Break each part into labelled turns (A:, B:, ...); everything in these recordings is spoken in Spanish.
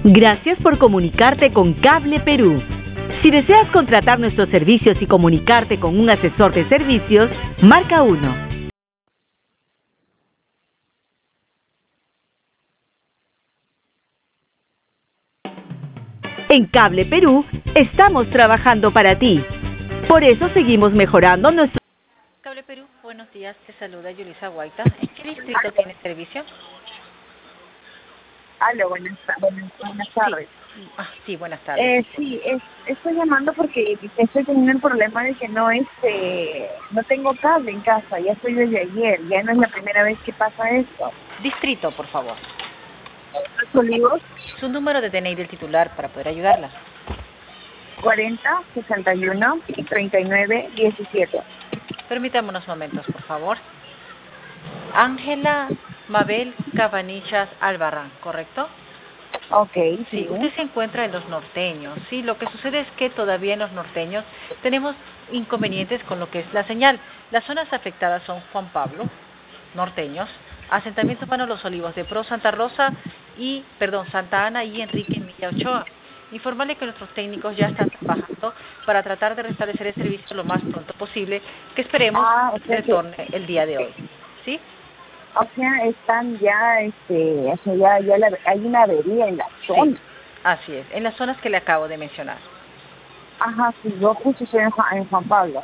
A: Gracias por comunicarte con Cable Perú. Si deseas contratar nuestros servicios y comunicarte con un asesor de servicios, marca 1. En Cable Perú estamos trabajando para ti. Por eso seguimos mejorando nuestro...
B: Cable Perú, buenos días, te saluda Yulisa Guaita. ¿En qué distrito tiene servicio?
C: Aló, buenas tardes.
B: Sí, buenas tardes.
C: Estoy llamando porque estoy teniendo el problema de que no tengo cable en casa. Ya estoy desde ayer, ya no es la primera vez que pasa esto.
B: Distrito, por favor.
C: Los Olivos,
B: Su número de DNI del titular para poder ayudarla.
C: 40 61 39 17.
B: Permítame unos momentos, por favor. Ángela Mabel Cabanillas Albarrán, ¿correcto?
C: Ok,
B: Sí, usted se encuentra en Los Norteños. Sí, lo que sucede es que todavía en Los Norteños tenemos inconvenientes con lo que es la señal. Las zonas afectadas son Juan Pablo, Norteños, Asentamiento Humano Los Olivos de Pro Santa Ana y Enrique Milla Ochoa. Informarle que nuestros técnicos ya están trabajando para tratar de restablecer el servicio lo más pronto posible, que esperemos retorne el día de hoy. ¿Sí?
C: O sea, están ya, hay una avería en la zona.
B: Sí, así es, en las zonas que le acabo de mencionar.
C: Ajá, sí, yo justo estoy en Juan Pablo.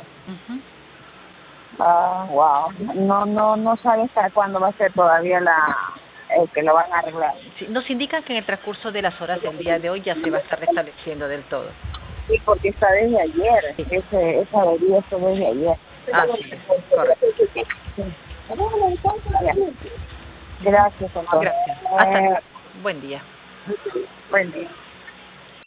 C: Wow. No sabe hasta cuándo va a ser todavía que lo van a arreglar.
B: Sí, nos indican que en el transcurso de las horas del día de hoy ya se va a estar restableciendo del todo.
C: Sí, porque está desde ayer.
B: Sí.
C: Esa avería está desde ayer.
B: Así es, correcto.
C: Gracias, doctor.
B: Gracias. Hasta luego. Buen día.
C: Buen día.